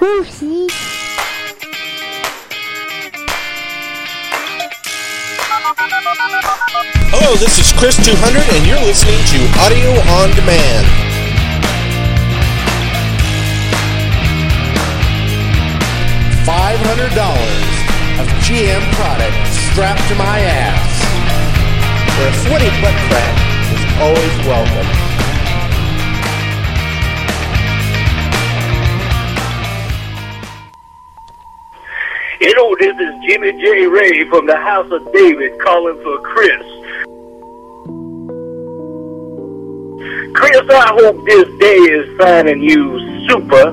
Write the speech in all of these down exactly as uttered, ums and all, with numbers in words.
Whoopsie. Hello, this is Chris two hundred, and you're listening to Audio on Demand. five hundred dollars of G M product strapped to my ass, where a sweaty butt crack is always welcome. You know, this is Jimmy J. Ray from the House of David calling for Chris. Chris, I hope this day is finding you super.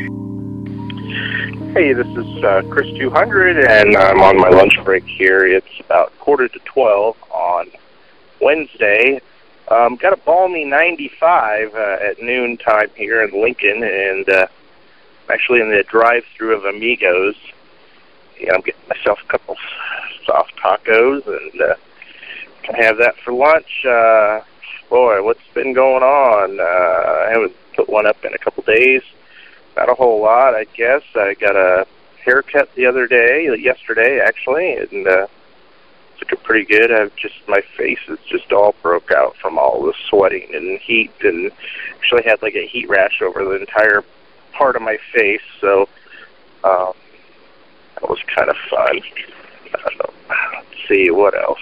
Hey, this is uh, Chris two hundred, and I'm on my lunch break here. It's about quarter to twelve on Wednesday. Um, got a balmy ninety-five uh, at noon time here in Lincoln, and uh, I'm actually in the drive-thru of Amigos. Yeah, I'm getting myself a couple soft tacos, and uh, can have that for lunch. Uh, boy, what's been going on? Uh, I haven't put one up in a couple days. Not a whole lot, I guess. I got a haircut the other day, yesterday actually, and uh, looking pretty good. I've just my face is just all broke out from all the sweating and heat, and actually had like a heat rash over the entire part of my face. So. Um, That was kind of fun. Uh, let's see, what else?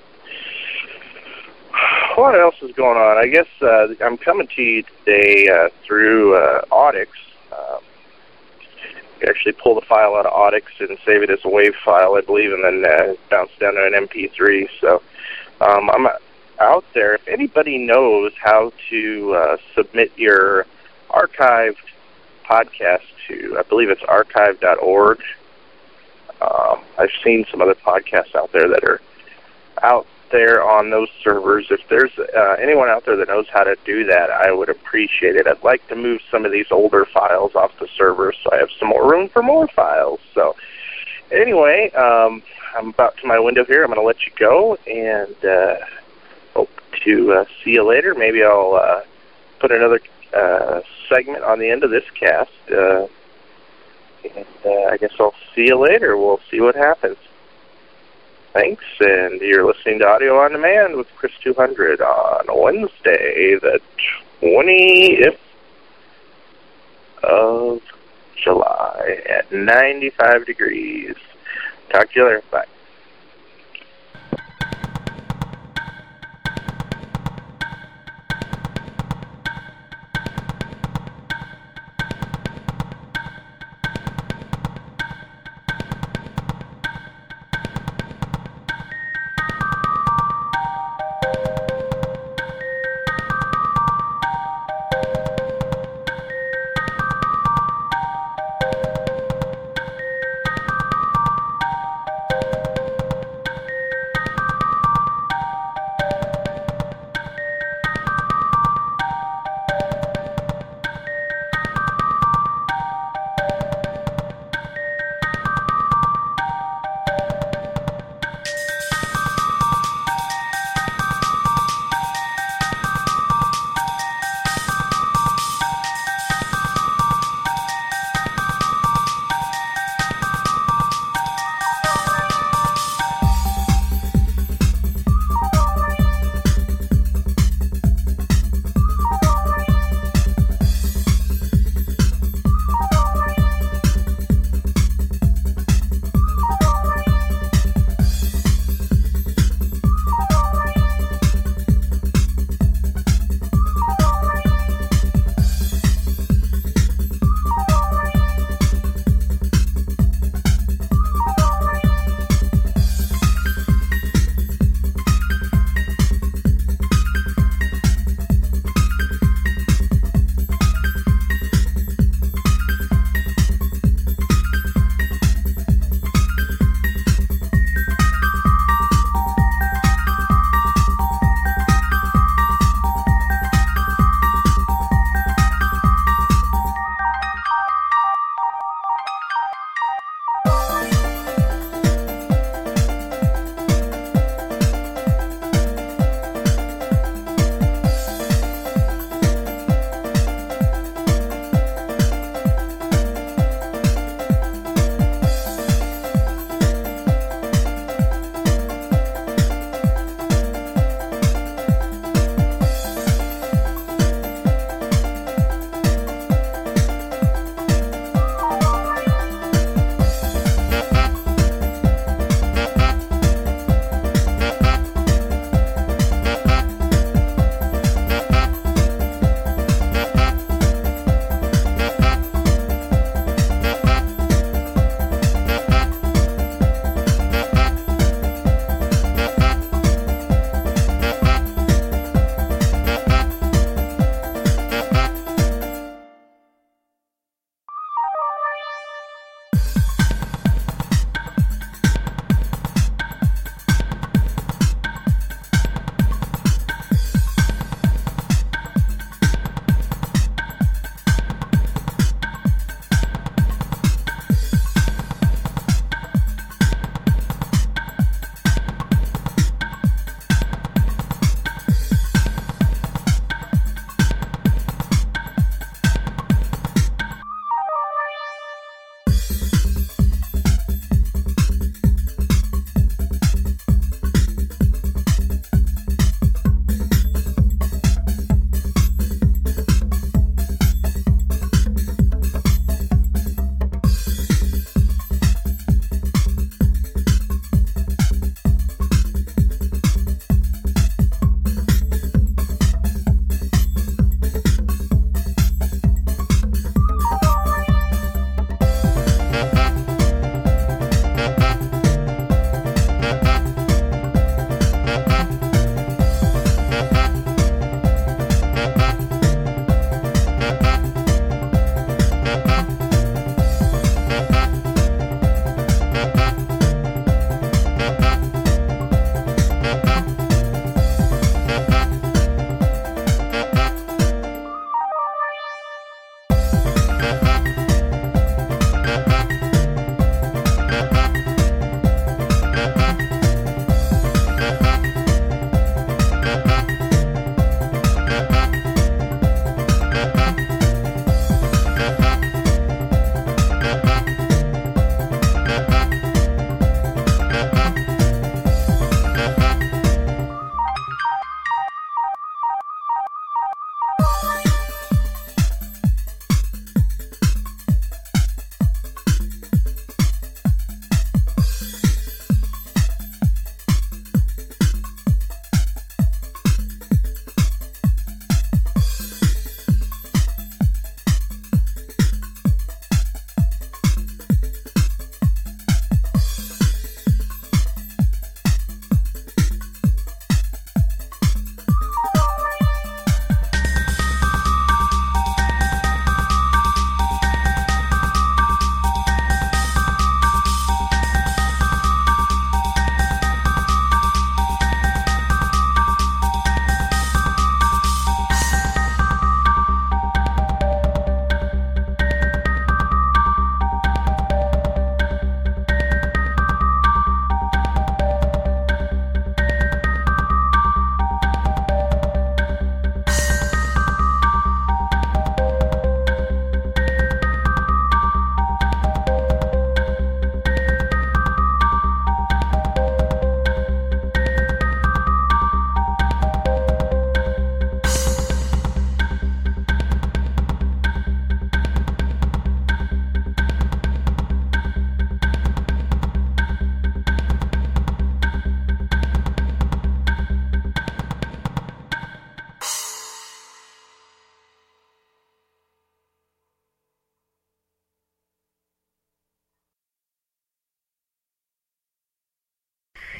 What else is going on? I guess uh, I'm coming to you today uh, through uh, Audix. Um, you actually pull the file out of Audix and save it as a WAV file, I believe, and then uh, bounce down to an M P three. So um, I'm out there. If anybody knows how to uh, submit your archived podcast to, I believe it's archive dot org. Um, I've seen some other podcasts out there that are out there on those servers. If there's uh, anyone out there that knows how to do that, I would appreciate it. I'd like to move some of these older files off the server so I have some more room for more files. So anyway, um, I'm about to my window here. I'm going to let you go, and uh, hope to uh, see you later. Maybe I'll uh, put another uh, segment on the end of this cast. Uh, And uh, I guess I'll see you later. We'll see what happens. Thanks, and you're listening to Audio on Demand with Chris two hundred on Wednesday, the twentieth of July at ninety-five degrees. Talk to you later. Bye.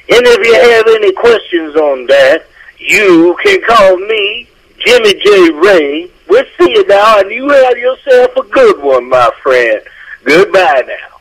And if you have any questions on that, you can call me, Jimmy J. Ray. We'll see you now, and you have yourself a good one, my friend. Goodbye now.